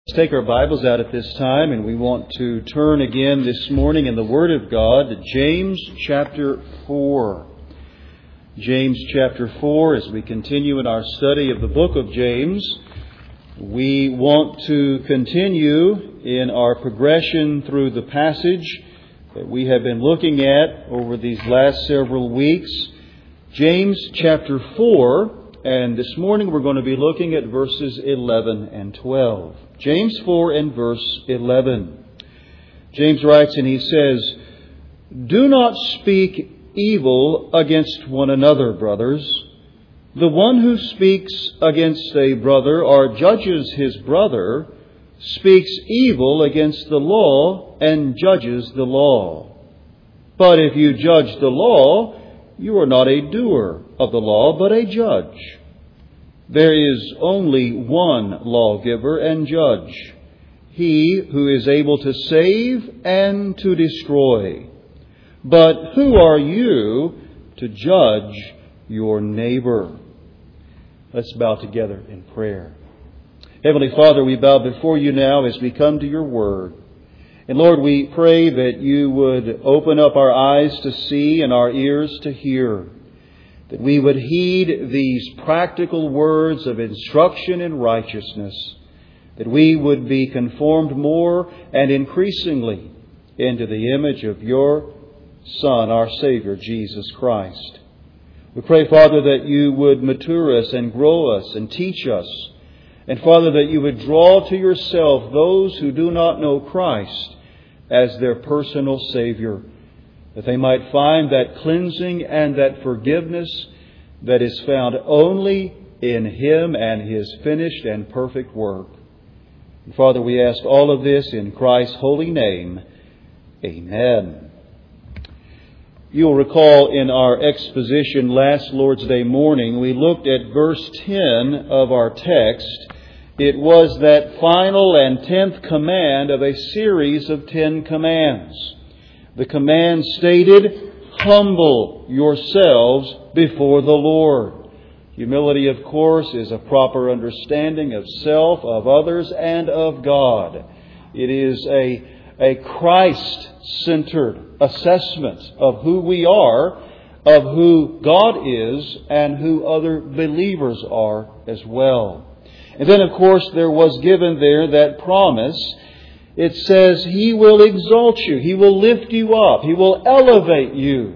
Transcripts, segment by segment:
Let's take our Bibles out at this time, and we want to turn again this morning in the Word of God to James chapter 4. James chapter 4, as we continue in our study of the book of James, we want to continue in our progression through the passage that we have been looking at over these last several weeks. James chapter 4, and this morning we're going to be looking at verses 11 and 12. James 4 and verse 11. James writes and he says, "Do not speak evil against one another, brothers. The one who speaks against a brother or judges his brother speaks evil against the law and judges the law. But if you judge the law, you are not a doer of the law, but a judge. There is only one lawgiver and judge, He who is able to save and to destroy. But who are you to judge your neighbor?" Let's bow together in prayer. Heavenly Father, we bow before you now as we come to your word. And Lord, we pray that you would open up our eyes to see and our ears to hear, that we would heed these practical words of instruction in righteousness, that we would be conformed more and increasingly into the image of your Son, our Savior, Jesus Christ. We pray, Father, that you would mature us and grow us and teach us. And Father, that you would draw to yourself those who do not know Christ as their personal Savior, that they might find that cleansing and that forgiveness that is found only in Him and His finished and perfect work. And Father, we ask all of this in Christ's holy name. Amen. You'll recall in our exposition last Lord's Day morning, we looked at verse 10 of our text. It was that final and 10th command of a series of 10 commands. The command stated, "Humble yourselves before the Lord." Humility, of course, is a proper understanding of self, of others, and of God. It is a Christ-centered assessment of who we are, of who God is, and who other believers are as well. And then, of course, there was given there that promise. It says, He will exalt you. He will lift you up. He will elevate you.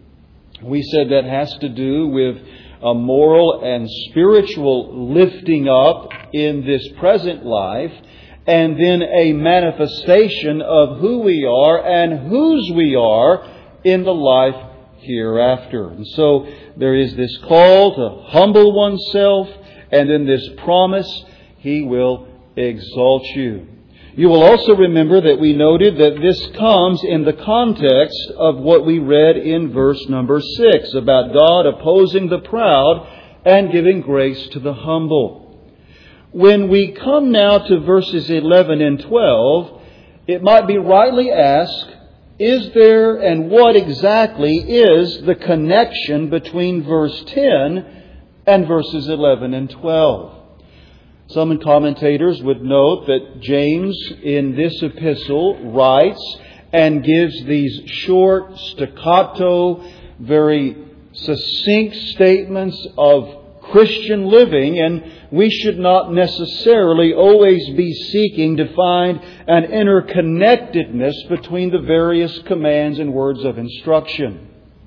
We said that has to do with a moral and spiritual lifting up in this present life, and then a manifestation of who we are and whose we are in the life hereafter. And so there is this call to humble oneself, and then this promise, He will exalt you. You will also remember that we noted that this comes in the context of what we read in verse number 6 about God opposing the proud and giving grace to the humble. When we come now to verses 11 and 12, it might be rightly asked, is there and what exactly is the connection between verse 10 and verses 11 and 12? Some commentators would note that James in this epistle writes and gives these short, staccato, very succinct statements of Christian living, and we should not necessarily always be seeking to find an interconnectedness between the various commands and words of instruction.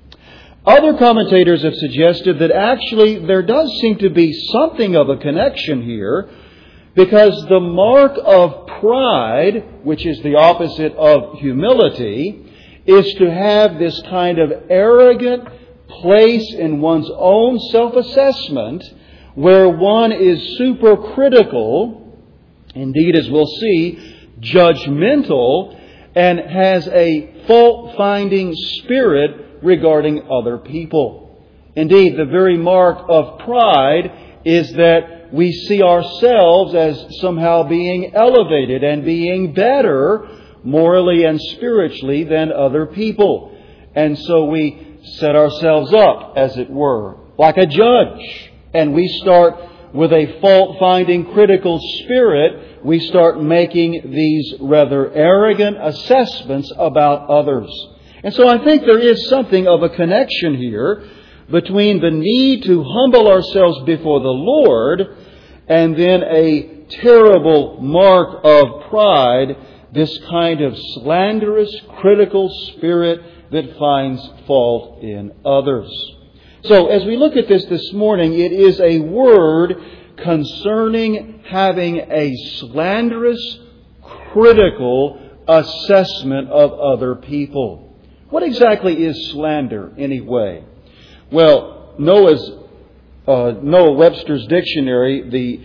Other commentators have suggested that actually there does seem to be something of a connection here, because the mark of pride, which is the opposite of humility, is to have this kind of arrogant place in one's own self-assessment where one is supercritical, indeed, as we'll see, judgmental, and has a fault-finding spirit regarding other people. Indeed, the very mark of pride is that we see ourselves as somehow being elevated and being better morally and spiritually than other people. And so we set ourselves up, as it were, like a judge. And we start with a fault-finding critical spirit, we start making these rather arrogant assessments about others. And so I think there is something of a connection here between the need to humble ourselves before the Lord and then a terrible mark of pride, this kind of slanderous, critical spirit that finds fault in others. So as we look at this morning, it is a word concerning having a slanderous, critical assessment of other people. What exactly is slander, anyway? Well, Noah Webster's Dictionary, the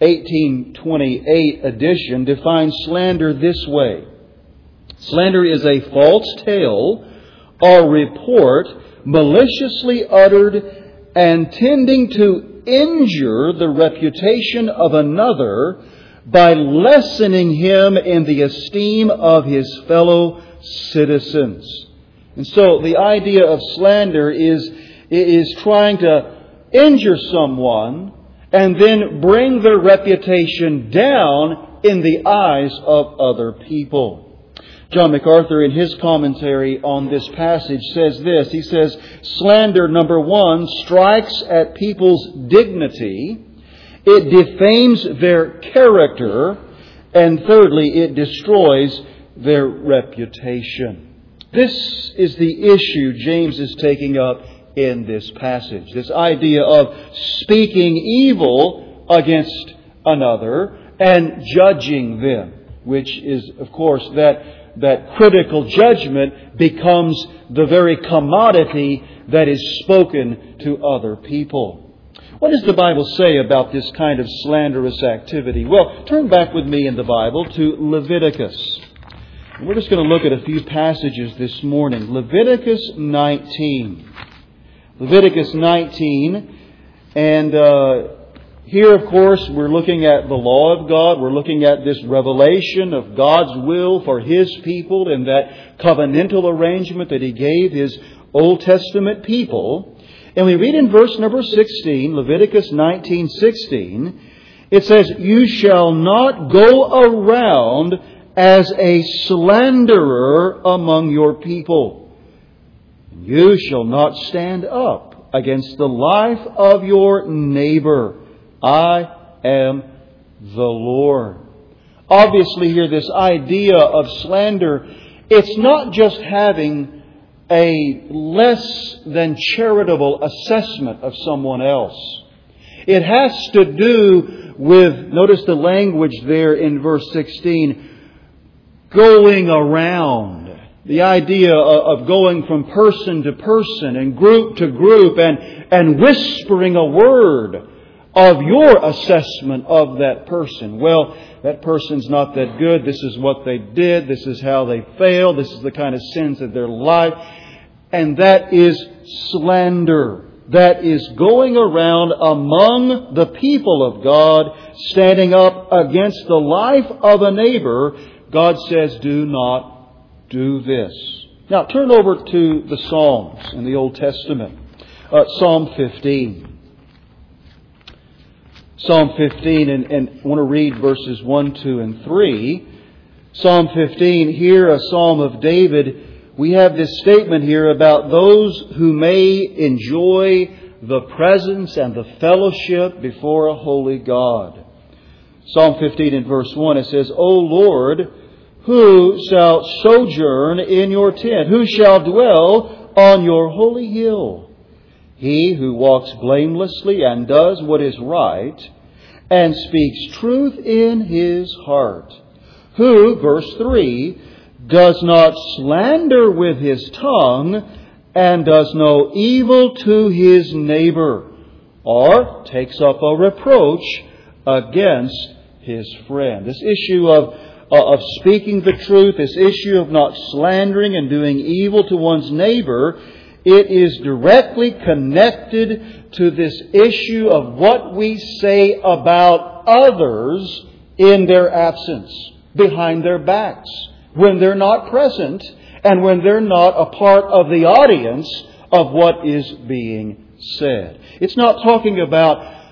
1828 edition, defines slander this way. Slander is a false tale or report maliciously uttered and tending to injure the reputation of another by lessening him in the esteem of his fellow citizens. And so the idea of slander is trying to injure someone and then bring their reputation down in the eyes of other people. John MacArthur, in his commentary on this passage, says this. He says, slander, number one, strikes at people's dignity. It defames their character. And thirdly, it destroys their reputation. This is the issue James is taking up in this passage. This idea of speaking evil against another and judging them, which is, of course, that critical judgment becomes the very commodity that is spoken to other people. What does the Bible say about this kind of slanderous activity? Well, turn back with me in the Bible to Leviticus. We're just going to look at a few passages this morning. Leviticus 19. Leviticus 19. And here, of course, we're looking at the law of God. We're looking at this revelation of God's will for His people and that covenantal arrangement that He gave His Old Testament people. And we read in verse number 16, Leviticus 19:16, it says, "You shall not go around as a slanderer among your people. You shall not stand up against the life of your neighbor. I am the Lord." Obviously here, this idea of slander, it's not just having a less than charitable assessment of someone else. It has to do with, notice the language there in verse 16, going around. The idea of going from person to person and group to group and whispering a word of your assessment of that person. Well, that person's not that good. This is what they did. This is how they failed. This is the kind of sins of their life. And that is slander. That is going around among the people of God, standing up against the life of a neighbor. God says, do not do this. Now, turn over to the Psalms in the Old Testament. Psalm 15. Psalm 15, and I want to read verses 1, 2, and 3. Psalm 15, here a psalm of David. We have this statement here about those who may enjoy the presence and the fellowship before a holy God. Psalm 15 and verse 1, it says, "O Lord, who shall sojourn in your tent? Who shall dwell on your holy hill? He who walks blamelessly and does what is right and speaks truth in his heart. Who," verse 3, "does not slander with his tongue and does no evil to his neighbor, or takes up a reproach against his friend." This issue of speaking the truth, this issue of not slandering and doing evil to one's neighbor, it is directly connected to this issue of what we say about others in their absence, behind their backs, when they're not present and when they're not a part of the audience of what is being said. It's not talking about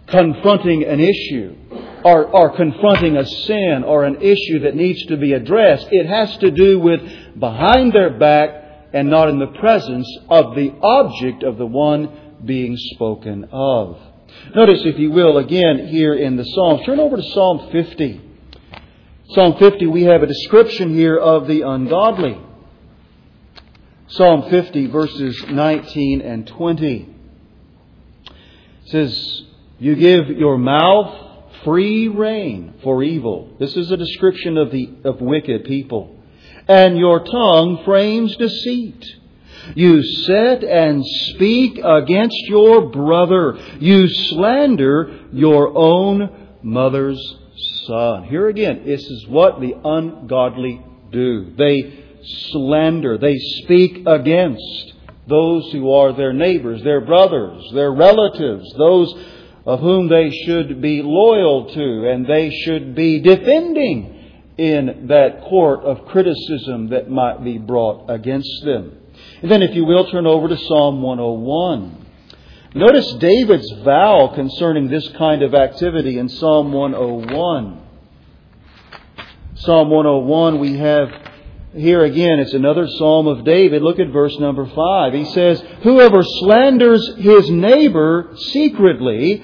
confronting an issue or confronting a sin or an issue that needs to be addressed. It has to do with behind their back and not in the presence of the object of the one being spoken of. Notice, if you will, again here in the Psalms. Turn over to Psalm 50. Psalm 50, we have a description here of the ungodly. Psalm 50, verses 19 and 20. It says, "You give your mouth free rein for evil." This is a description of wicked people. "And your tongue frames deceit. You sit and speak against your brother. You slander your own mother's son." Here again, this is what the ungodly do. They slander. They speak against those who are their neighbors, their brothers, their relatives, those of whom they should be loyal to and they should be defending in that court of criticism that might be brought against them. And then, if you will, turn over to Psalm 101. Notice David's vow concerning this kind of activity in Psalm 101. Psalm 101, we have here again, it's another Psalm of David. Look at verse number 5. He says, "Whoever slanders his neighbor secretly,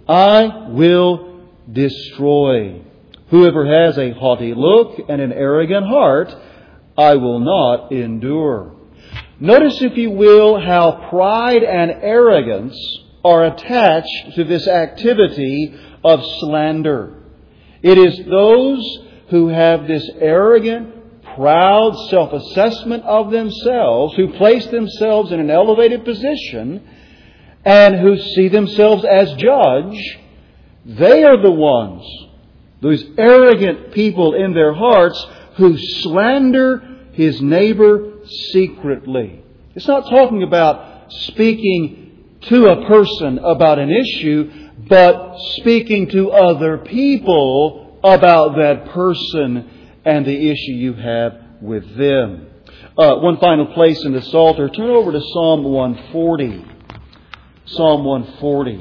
I will destroy. Whoever has a haughty look and an arrogant heart, I will not endure." Notice, if you will, how pride and arrogance are attached to this activity of slander. It is those who have this arrogant, proud self-assessment of themselves, who place themselves in an elevated position and who see themselves as judge. They are the ones, those arrogant people in their hearts, who slander his neighbor secretly. It's not talking about speaking to a person about an issue, but speaking to other people about that person and the issue you have with them. One final place in the Psalter. Turn over to Psalm 140. Psalm 140.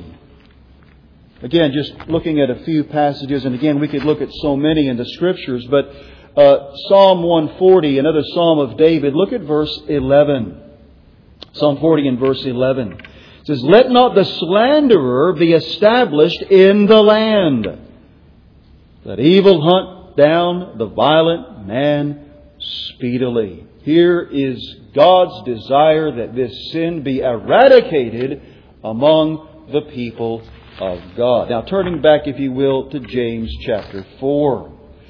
Again, just looking at a few passages, and again, we could look at so many in the Scriptures, but Psalm 140, another Psalm of David. Look at verse 11. Psalm 40 and verse 11. It says, "Let not the slanderer be established in the land. Let evil hunt down the violent man speedily." Here is God's desire that this sin be eradicated among the people of God. Now, turning back, if you will, to James chapter 4.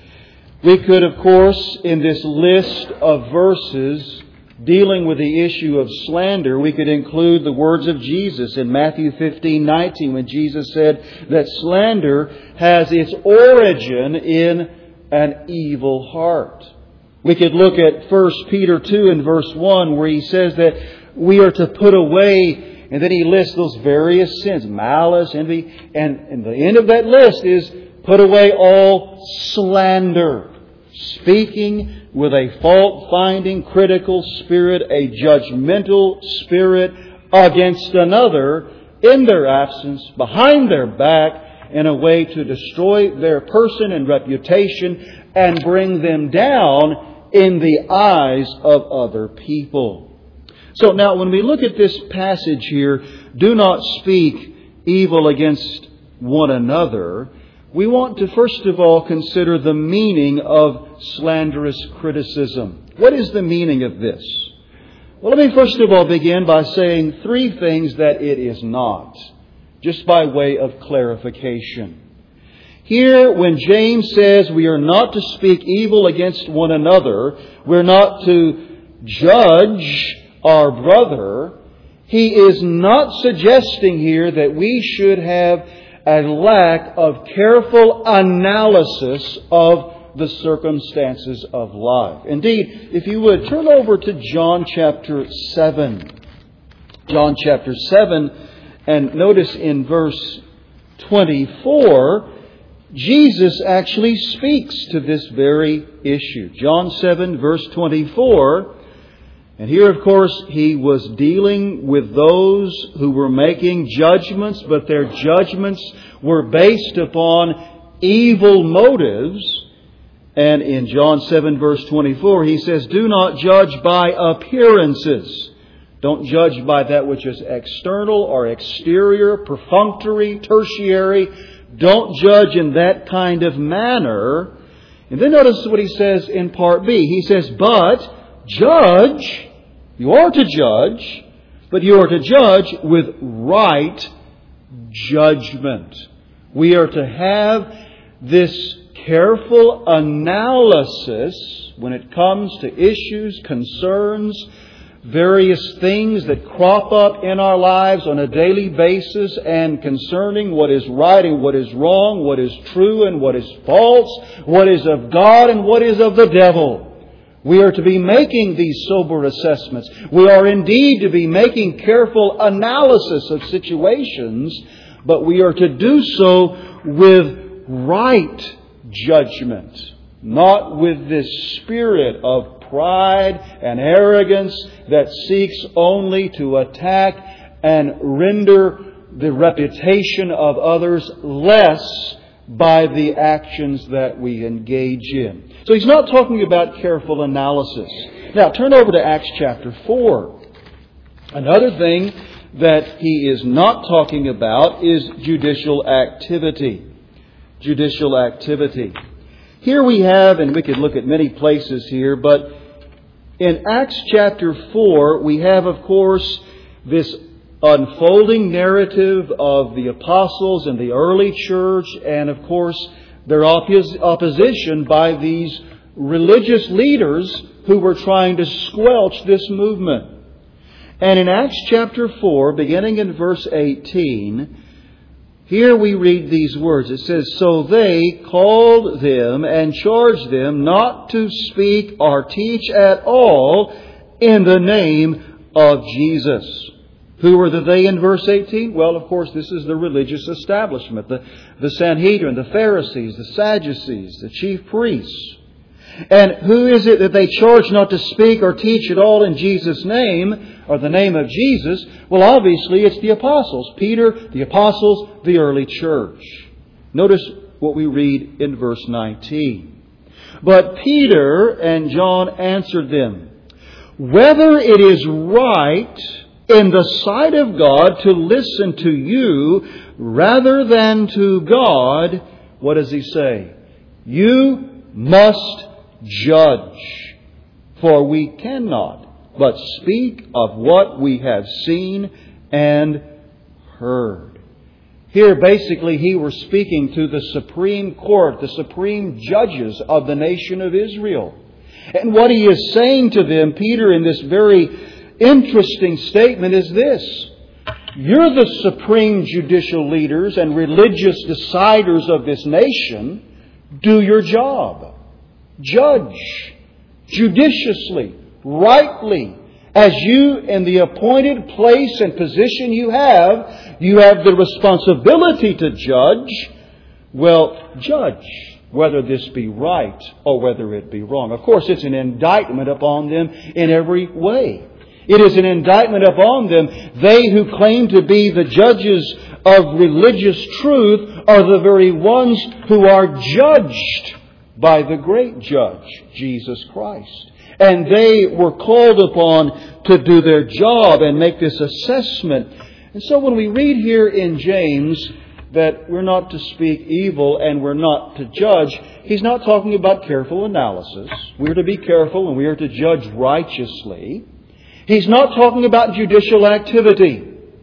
We could, of course, in this list of verses dealing with the issue of slander, we could include the words of Jesus in Matthew 15:19, when Jesus said that slander has its origin in an evil heart. We could look at 1 Peter 2 and verse 1, where he says that we are to put away, and then he lists those various sins, malice, envy, and the end of that list is put away all slander. Speaking with a fault-finding, critical spirit, a judgmental spirit against another in their absence, behind their back, in a way to destroy their person and reputation and bring them down in the eyes of other people. So now, when we look at this passage here, "Do not speak evil against one another," we want to first of all consider the meaning of slanderous criticism. What is the meaning of this? Well, let me first of all begin by saying three things that it is not, just by way of clarification. Here, when James says we are not to speak evil against one another, we're not to judge our brother, he is not suggesting here that we should have a lack of careful analysis of the circumstances of life. Indeed, if you would, turn over to John chapter 7. John chapter 7, and notice in verse 24, Jesus actually speaks to this very issue. John 7, verse 24, And here, of course, he was dealing with those who were making judgments, but their judgments were based upon evil motives. And in John 7 verse 24, he says, "Do not judge by appearances." Don't judge by that which is external or exterior, perfunctory, tertiary. Don't judge in that kind of manner. And then notice what he says in part B. He says, "But judge." You are to judge, but you are to judge with right judgment. We are to have this careful analysis when it comes to issues, concerns, various things that crop up in our lives on a daily basis, and concerning what is right and what is wrong, what is true and what is false, what is of God and what is of the devil. We are to be making these sober assessments. We are indeed to be making careful analysis of situations, but we are to do so with right judgment, not with this spirit of pride and arrogance that seeks only to attack and render the reputation of others less by the actions that we engage in. So he's not talking about careful analysis. Now turn over to Acts chapter 4. Another thing that he is not talking about is judicial activity. Judicial activity. Here we have, and we could look at many places here, but in Acts chapter 4 we have, of course, this unfolding narrative of the apostles and the early church, and of course their opposition by these religious leaders who were trying to squelch this movement. And in Acts chapter 4, beginning in verse 18, here we read these words. It says, "So they called them and charged them not to speak or teach at all in the name of Jesus." Who were the they in verse 18? Well, of course, this is the religious establishment, the Sanhedrin, the Pharisees, the Sadducees, the chief priests. And who is it that they charge not to speak or teach at all in Jesus' name, or the name of Jesus? Well, obviously, it's the apostles. Peter, the apostles, the early church. Notice what we read in verse 19. "But Peter and John answered them, 'Whether it is right in the sight of God to listen to you rather than to God,'" what does he say? "You must judge, for we cannot but speak of what we have seen and heard." Here, basically, he was speaking to the Supreme Court, the supreme judges of the nation of Israel. And what he is saying to them, Peter, in this very interesting statement is this: you're the supreme judicial leaders and religious deciders of this nation. Do your job. Judge judiciously, rightly. As you, in the appointed place and position you have the responsibility to judge. Well, judge whether this be right or whether it be wrong. Of course, it's an indictment upon them in every way. It is an indictment upon them. They who claim to be the judges of religious truth are the very ones who are judged by the great judge, Jesus Christ. And they were called upon to do their job and make this assessment. And so when we read here in James that we're not to speak evil and we're not to judge, he's not talking about careful analysis. We're to be careful and we are to judge righteously. He's not talking about judicial activity.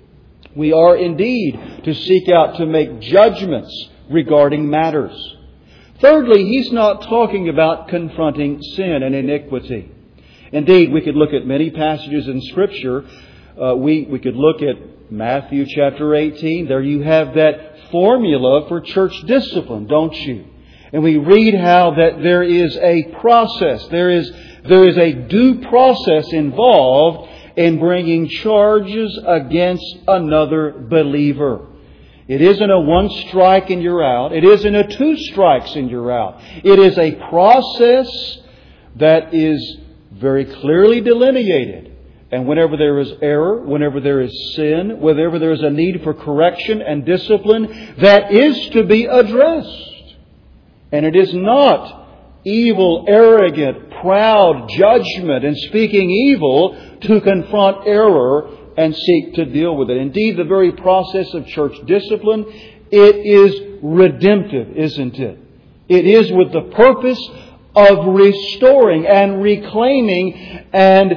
We are indeed to seek out to make judgments regarding matters. Thirdly, he's not talking about confronting sin and iniquity. Indeed, we could look at many passages in Scripture. We could look at Matthew chapter 18. There you have that formula for church discipline, don't you? And we read how that there is a process. There is a due process involved in bringing charges against another believer. It isn't a one strike and you're out. It isn't a two strikes and you're out. It is a process that is very clearly delineated. And whenever there is error, whenever there is sin, whenever there is a need for correction and discipline, that is to be addressed. And it is not evil, arrogant, proud judgment and speaking evil to confront error and seek to deal with it. Indeed, the very process of church discipline, it is redemptive, isn't it? It is with the purpose of restoring and reclaiming and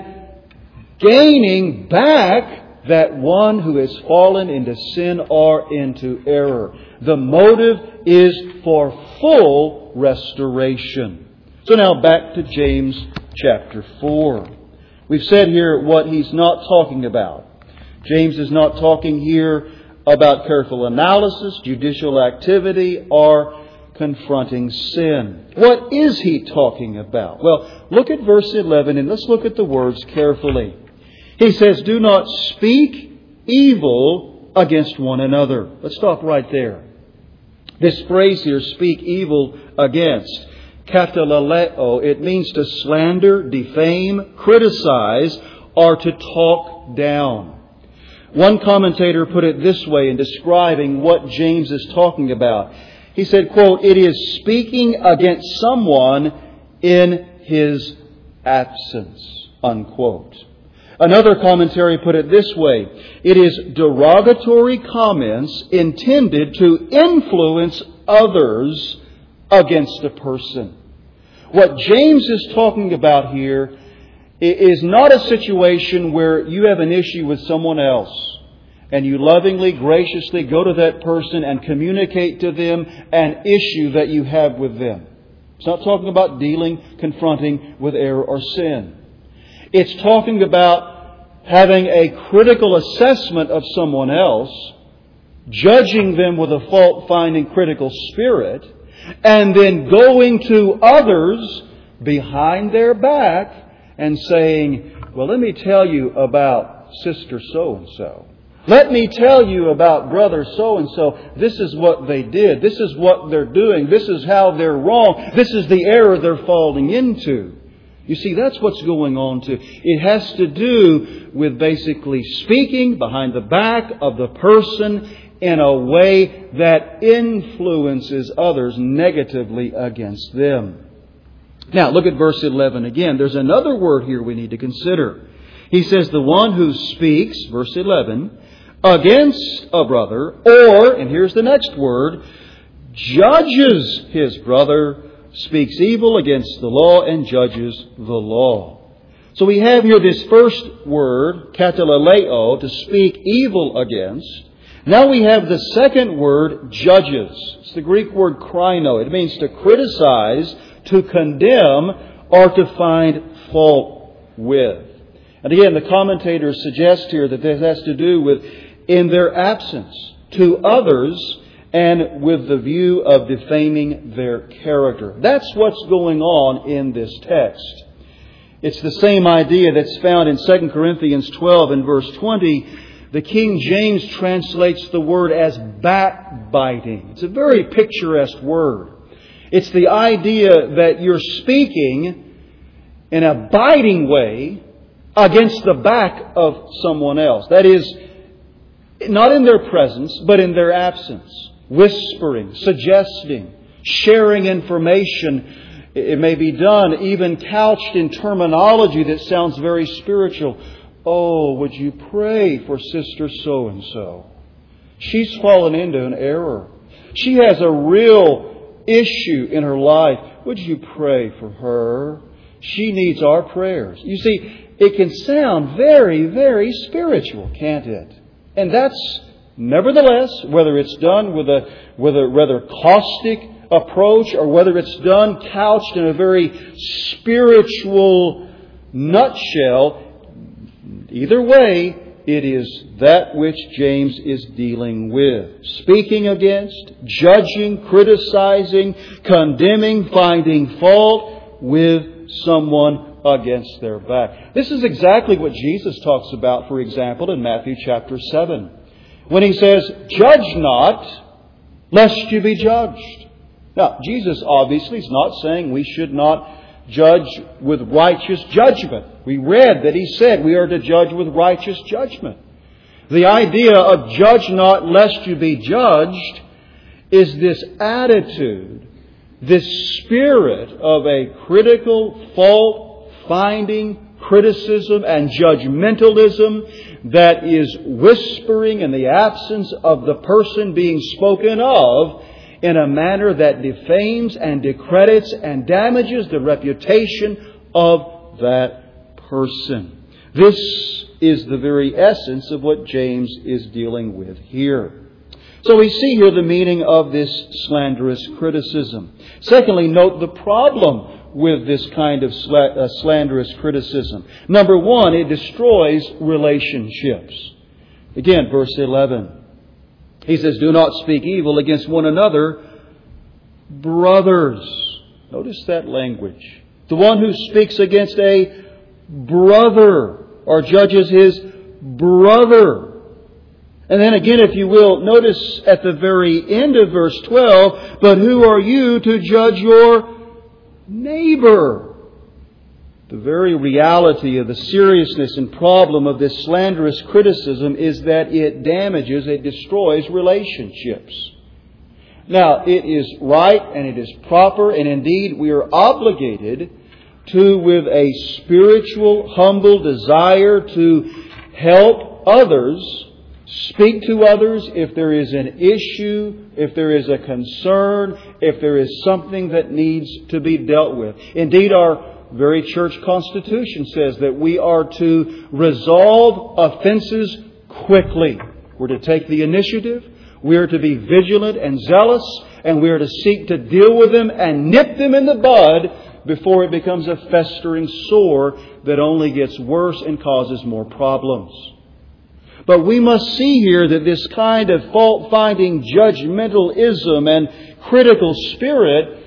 gaining back that one who has fallen into sin or into error. The motive is for full restoration. So now back to James chapter 4. We've said here what he's not talking about. James is not talking here about careful analysis, judicial activity, or confronting sin. What is he talking about? Well, look at verse 11 and let's look at the words carefully. He says, do not speak evil against one another. Let's stop right there. This phrase here, speak evil against, katalaleo, it means to slander, defame, criticize, or to talk down. One commentator put it this way in describing what James is talking about. He said, quote, it is speaking against someone in his absence, unquote. Another commentary put it this way. It is derogatory comments intended to influence others against a person. What James is talking about here is not a situation where you have an issue with someone else and you lovingly, graciously go to that person and communicate to them an issue that you have with them. It's not talking about dealing, confronting with error or sin. It's talking about having a critical assessment of someone else, judging them with a fault-finding critical spirit, and then going to others behind their back and saying, well, let me tell you about Sister so-and-so. Let me tell you about Brother so-and-so. This is what they did. This is what they're doing. This is how they're wrong. This is the error they're falling into. You see, that's what's going on too. It has to do with basically speaking behind the back of the person in a way that influences others negatively against them. Now, look at verse 11 again. There's another word here we need to consider. He says, the one who speaks, verse 11, against a brother, or, and here's the next word, judges his brother, speaks evil against the law and judges the law. So we have here this first word, katalaleo, to speak evil against. Now we have the second word, judges. It's the Greek word krino. It means to criticize, to condemn, or to find fault with. And again, the commentators suggest here that this has to do with in their absence to others and with the view of defaming their character. That's what's going on in this text. It's the same idea that's found in 2 Corinthians 12 and verse 20. The King James translates the word as backbiting. It's a very picturesque word. It's the idea that you're speaking in a biting way against the back of someone else. That is, not in their presence, but in their absence. Whispering, suggesting, sharing information. It may be done even couched in terminology that sounds very spiritual. Oh, would you pray for Sister so-and-so? She's fallen into an error. She has a real issue in her life. Would you pray for her? She needs our prayers. You see, it can sound very, very spiritual, can't it? And that's, nevertheless, whether it's done with a rather caustic approach or whether it's done couched in a very spiritual nutshell, either way, it is that which James is dealing with. Speaking against, judging, criticizing, condemning, finding fault with someone against their back. This is exactly what Jesus talks about, for example, in Matthew chapter 7. When He says, judge not, lest you be judged. Now, Jesus obviously is not saying we should not judge with righteous judgment. We read that He said we are to judge with righteous judgment. The idea of judge not lest you be judged is this attitude, this spirit of a critical, fault-finding criticism and judgmentalism that is whispering in the absence of the person being spoken of in a manner that defames and discredits and damages the reputation of that person. This is the very essence of what James is dealing with here. So we see here the meaning of this slanderous criticism. Secondly, note the problem with this kind of slanderous criticism. Number one, it destroys relationships. Again, verse 11. He says, do not speak evil against one another, brothers. Notice that language. The one who speaks against a brother or judges his brother. And then again, if you will, notice at the very end of verse 12, but who are you to judge your neighbor? The very reality of the seriousness and problem of this slanderous criticism is that it damages, it destroys relationships. Now, it is right and it is proper, and indeed we are obligated to, with a spiritual, humble desire to help others, speak to others if there is an issue, if there is a concern, if there is something that needs to be dealt with. Indeed, our very church constitution says that we are to resolve offenses quickly. We're to take the initiative. We are to be vigilant and zealous, and we are to seek to deal with them and nip them in the bud before it becomes a festering sore that only gets worse and causes more problems. But we must see here that this kind of fault-finding judgmentalism and critical spirit,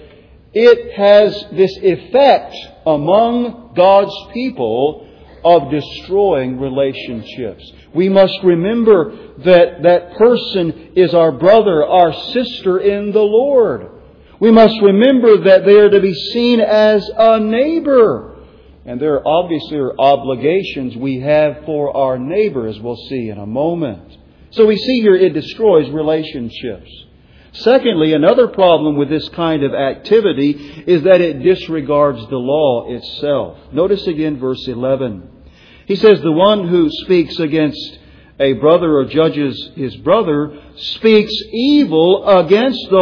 it has this effect among God's people of destroying relationships. We must remember that that person is our brother, our sister in the Lord. We must remember that they are to be seen as a neighbor. And there obviously are obligations we have for our neighbor, as we'll see in a moment. So we see here it destroys relationships. Secondly, another problem with this kind of activity is that it disregards the law itself. Notice again verse 11. He says, the one who speaks against a brother or judges his brother speaks evil against the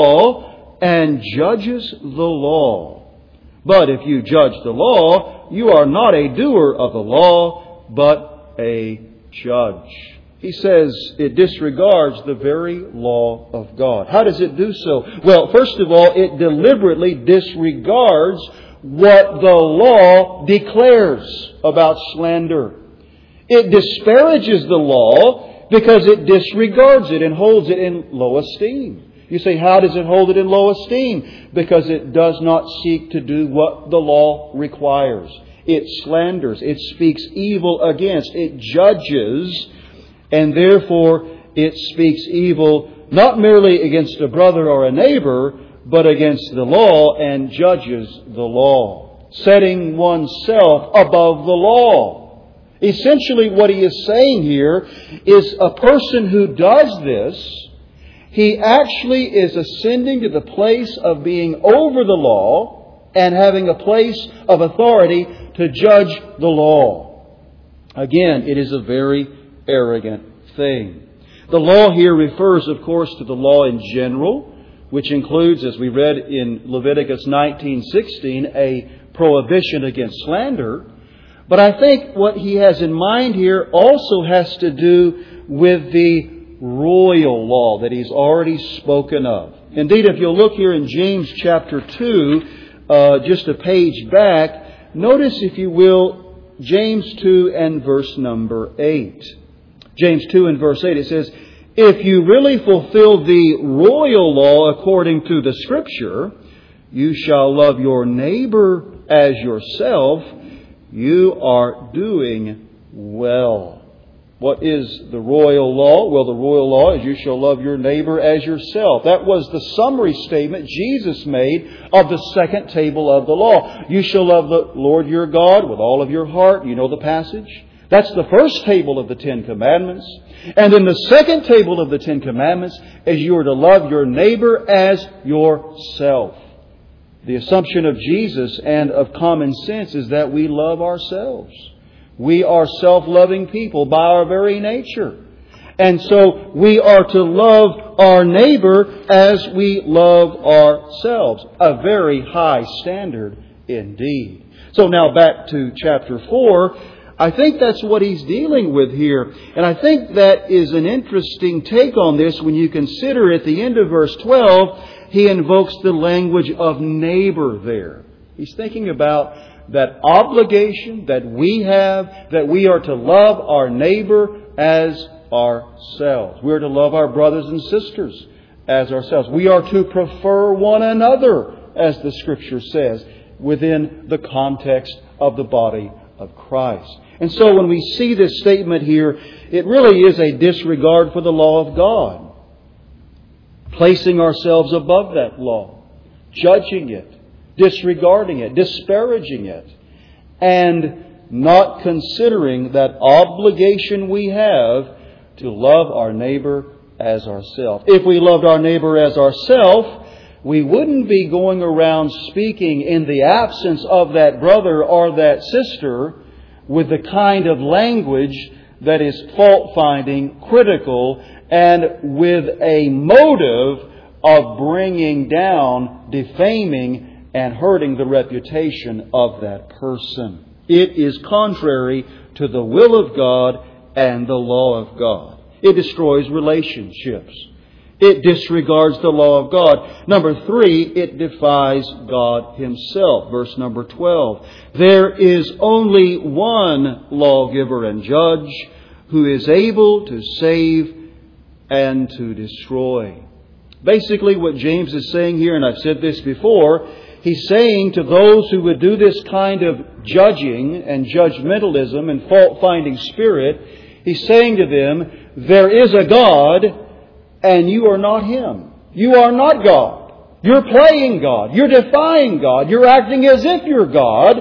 law and judges the law. But if you judge the law, you are not a doer of the law, but a judge. He says it disregards the very law of God. How does it do so? Well, first of all, it deliberately disregards what the law declares about slander. It disparages the law because it disregards it and holds it in low esteem. You say, how does it hold it in low esteem? Because it does not seek to do what the law requires. It slanders. It speaks evil against. It judges. And therefore, it speaks evil not merely against a brother or a neighbor, but against the law and judges the law, setting oneself above the law. Essentially, what he is saying here is a person who does this, he actually is ascending to the place of being over the law and having a place of authority to judge the law. Again, it is a very arrogant thing. The law here refers, of course, to the law in general, which includes, as we read in Leviticus 19:16, a prohibition against slander. But I think what he has in mind here also has to do with the royal law that he's already spoken of. Indeed, if you'll look here in James chapter 2, just a page back, notice, if you will, James 2 and verse number 8. James 2 and verse 8, it says, if you really fulfill the royal law according to the Scripture, you shall love your neighbor as yourself, you are doing well. What is the royal law? Well, the royal law is you shall love your neighbor as yourself. That was the summary statement Jesus made of the second table of the law. You shall love the Lord your God with all of your heart. You know the passage. That's the first table of the Ten Commandments. And then the second table of the Ten Commandments is you are to love your neighbor as yourself. The assumption of Jesus and of common sense is that we love ourselves. We are self-loving people by our very nature. And so we are to love our neighbor as we love ourselves. A very high standard indeed. So now back to chapter 4. I think that's what he's dealing with here. And I think that is an interesting take on this when you consider at the end of verse 12, he invokes the language of neighbor there. He's thinking about that obligation that we have, that we are to love our neighbor as ourselves. We are to love our brothers and sisters as ourselves. We are to prefer one another, as the Scripture says, within the context of the body of Christ. And so when we see this statement here, it really is a disregard for the law of God. Placing ourselves above that law, judging it, disregarding it, disparaging it, and not considering that obligation we have to love our neighbor as ourselves. If we loved our neighbor as ourselves, we wouldn't be going around speaking in the absence of that brother or that sister with the kind of language that is fault-finding, critical, and with a motive of bringing down, defaming, and hurting the reputation of that person. It is contrary to the will of God and the law of God. It destroys relationships. It disregards the law of God. Number 3, it defies God Himself. Verse number 12. There is only one lawgiver and judge who is able to save and to destroy. Basically what James is saying here, and I've said this before, he's saying to those who would do this kind of judging and judgmentalism and fault-finding spirit, he's saying to them, there is a God and you are not Him. You are not God. You're playing God. You're defying God. You're acting as if you're God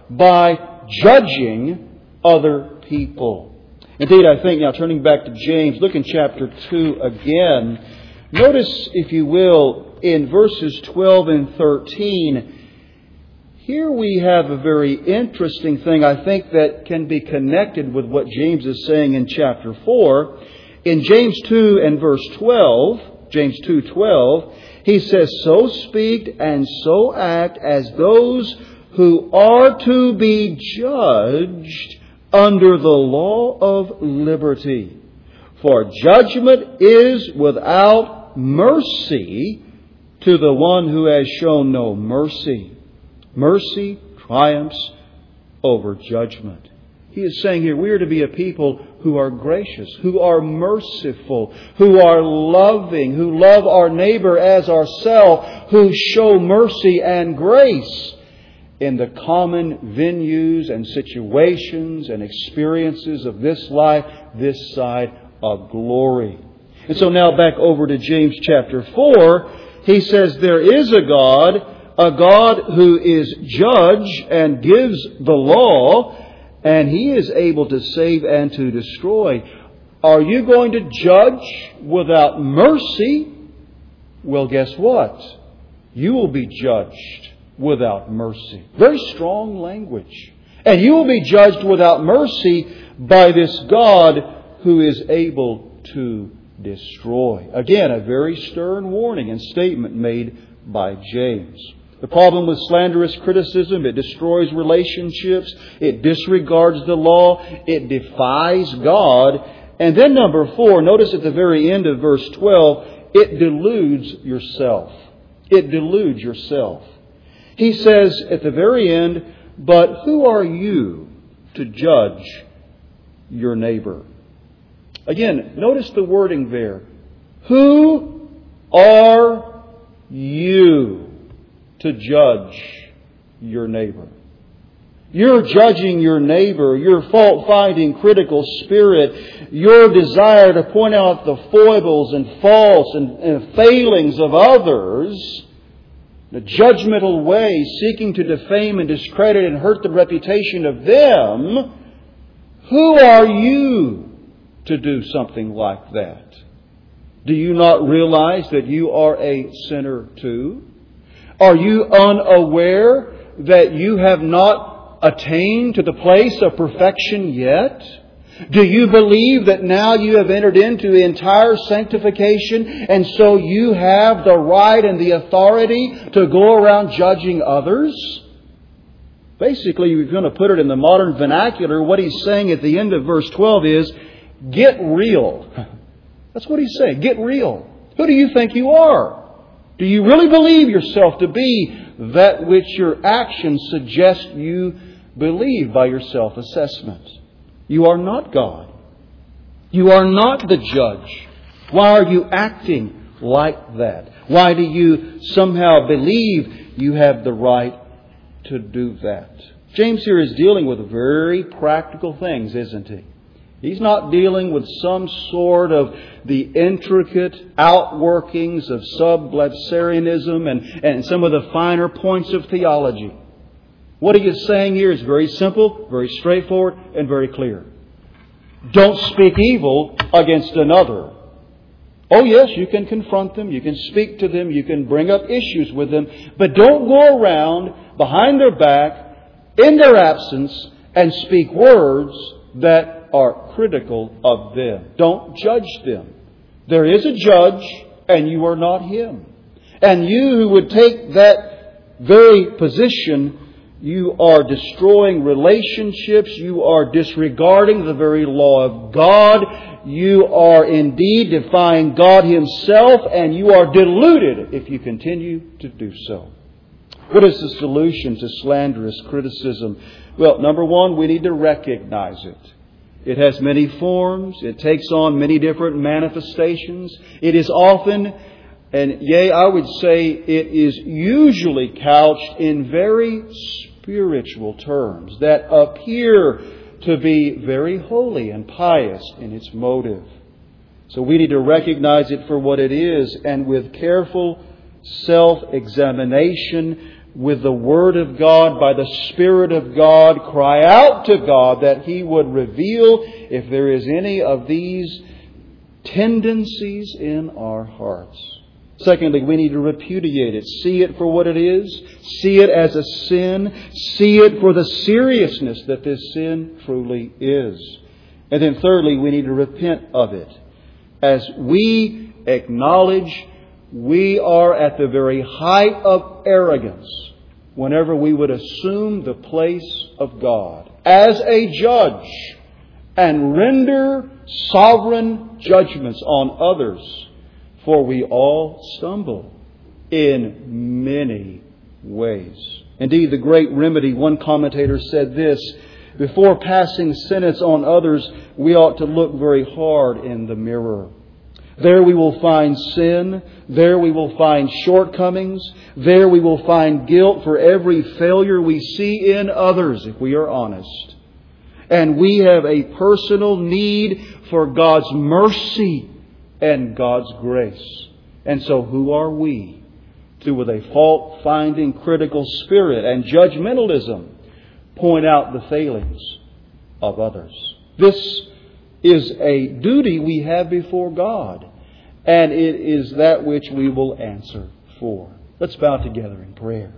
by judging other people. Indeed, I think, now turning back to James, look in chapter 2 again. Notice, if you will, in verses 12 and 13, here we have a very interesting thing, I think, that can be connected with what James is saying in chapter 4. In James 2 and verse 12, James 2:12, he says, so speak and so act as those who are to be judged under the law of liberty. For judgment is without mercy to the one who has shown no mercy. Mercy triumphs over judgment. He is saying here we are to be a people who are gracious, who are merciful, who are loving, who love our neighbor as ourselves, who show mercy and grace in the common venues and situations and experiences of this life, this side of glory. And so now back over to James chapter 4, he says there is a God who is judge and gives the law, and He is able to save and to destroy. Are you going to judge without mercy? Well, guess what? You will be judged without mercy. Very strong language. And you will be judged without mercy by this God who is able to destroy. Again, a very stern warning and statement made by James. The problem with slanderous criticism, it destroys relationships, it disregards the law, it defies God. And then number 4, notice at the very end of verse 12, it deludes yourself. It deludes yourself. He says at the very end, but who are you to judge your neighbor? Again, notice the wording there. Who are you to judge your neighbor? Your judging your neighbor, your fault-finding critical spirit, your desire to point out the foibles and faults and failings of others, in a judgmental way, seeking to defame and discredit and hurt the reputation of them, who are you to do something like that? Do you not realize that you are a sinner too? Are you unaware that you have not attained to the place of perfection yet? Do you believe that now you have entered into entire sanctification and so you have the right and the authority to go around judging others? Basically, if you're going to put it in the modern vernacular, what he's saying at the end of verse 12 is, get real. That's what he's saying. Get real. Who do you think you are? Do you really believe yourself to be that which your actions suggest you believe by your self-assessment? You are not God. You are not the judge. Why are you acting like that? Why do you somehow believe you have the right to do that? James here is dealing with very practical things, isn't he? He's not dealing with some sort of the intricate outworkings of sublapsarianism and some of the finer points of theology. What he is saying here is very simple, very straightforward, and very clear. Don't speak evil against another. Oh yes, you can confront them, you can speak to them, you can bring up issues with them, but don't go around behind their back, in their absence, and speak words that are critical of them. Don't judge them. There is a judge, and you are not him. And you who would take that very position, you are destroying relationships. You are disregarding the very law of God. You are indeed defying God Himself, and you are deluded if you continue to do so. What is the solution to slanderous criticism? Well, number one, we need to recognize it. It has many forms. It takes on many different manifestations. It is often, and yea, I would say it is usually couched in very spiritual terms that appear to be very holy and pious in its motive. So we need to recognize it for what it is, and with careful self-examination, with the Word of God, by the Spirit of God, cry out to God that He would reveal if there is any of these tendencies in our hearts. Secondly, we need to repudiate it. See it for what it is. See it as a sin. See it for the seriousness that this sin truly is. And then thirdly, we need to repent of it. As we acknowledge we are at the very height of arrogance whenever we would assume the place of God as a judge and render sovereign judgments on others. For we all stumble in many ways. Indeed, the great remedy, one commentator said this, before passing sentence on others, we ought to look very hard in the mirror. There we will find sin. There we will find shortcomings. There we will find guilt for every failure we see in others, if we are honest. And we have a personal need for God's mercy and God's grace. And so who are we to, with a fault-finding critical spirit and judgmentalism, point out the failings of others? This is a duty we have before God, and it is that which we will answer for. Let's bow together in prayer.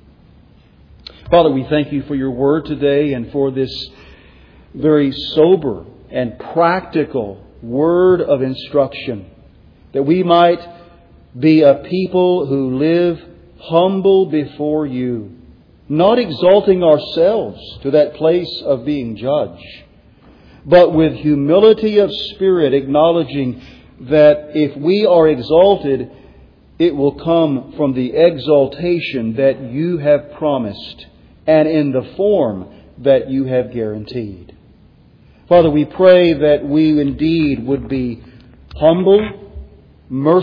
Father, we thank You for Your Word today and for this very sober and practical word of instruction, that we might be a people who live humble before You, not exalting ourselves to that place of being judge, but with humility of spirit, acknowledging that if we are exalted, it will come from the exaltation that You have promised and in the form that You have guaranteed. Father, we pray that we indeed would be humble,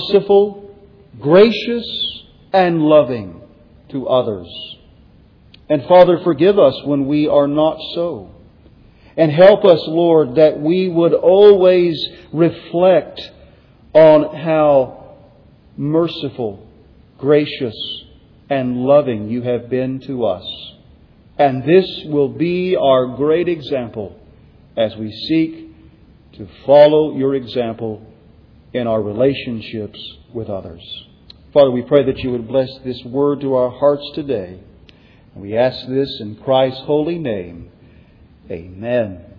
merciful, gracious, and loving to others. And Father, forgive us when we are not so. And help us, Lord, that we would always reflect on how merciful, gracious, and loving You have been to us. And this will be our great example as we seek to follow Your example in our relationships with others. Father, we pray that You would bless this word to our hearts today. And we ask this in Christ's holy name. Amen.